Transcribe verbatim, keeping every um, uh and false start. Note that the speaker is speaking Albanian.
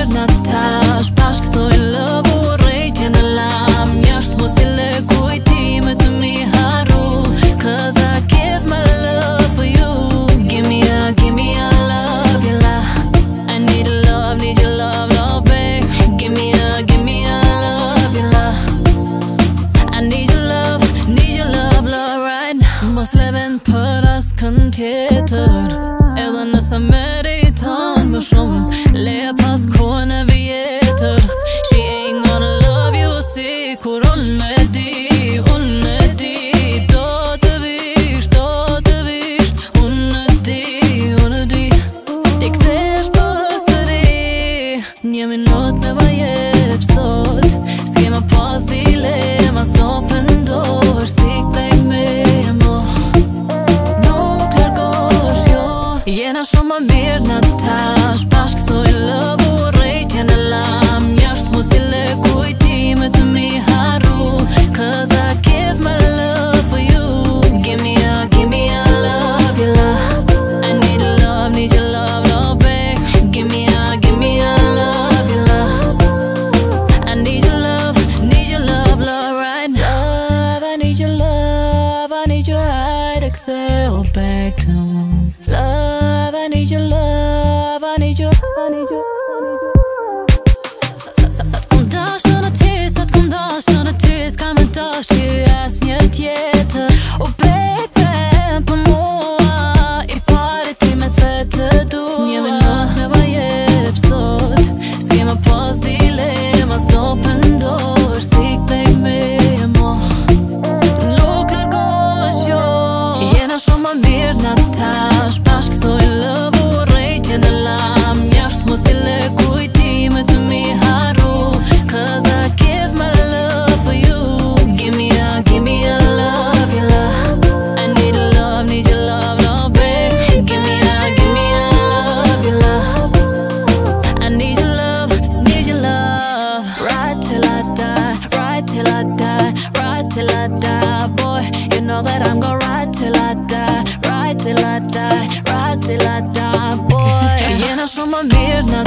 mirë në tash bashkë thoj love u rejtje në lam Njështë mos i le kujtime të mi haru Cause I give my love for you Give me a, give me a love you love I need a love, need your love, love babe Give me a, give me a love you love I need your love, need your love, love right now Mos leven për as kën tjetër Edhe nëse meriton më shumë Le pas kohën e vjetër She ain't gonna love you si kur unë e di Unë e di Do të vish, do të vish Unë e di, unë e di Ti kthesh përsëri Një minut me vajep sot S'ke më pas dilema S'do pëndor Si kthej me mo Nuk largosh jo Jena shumë më mirë në tash Bashkë thoj love u rejtje në lam Njështë mos i le kujtime të mi haru Cause I give my love for you Give me a, give me a love you love I need a love, need your love, love babe Give me a, give me a love you love I need your love, need your love, love right now Love, I need your love, I need your eye to ktheu back to Love, I need your love, I need your, I need your, I need your Sa t'kom dashtë në ty, sa t'kom dashtë në ty S'ka me dashtë që as një tjetër Oh baby, për mua I pari ti me të të dua Një minut me vajep sot S'ke më pas dilema S'do pëndor Si kthej me mo Nuk largosh jo Jena shumë më mirë në tash Bashkë thoj love u rejtje në lam Njështë mos i le kujtime të mi haru Cause I give my love for you Give me a, give me a love you love I need a love, need your love, love babe Give me a, give me a love you love I need your love, need your love Right till I die, right till I die Right till I die, boy You know that I'm gonna ride till I die Right till I die, right till I die, boy Jena shumë më mirë në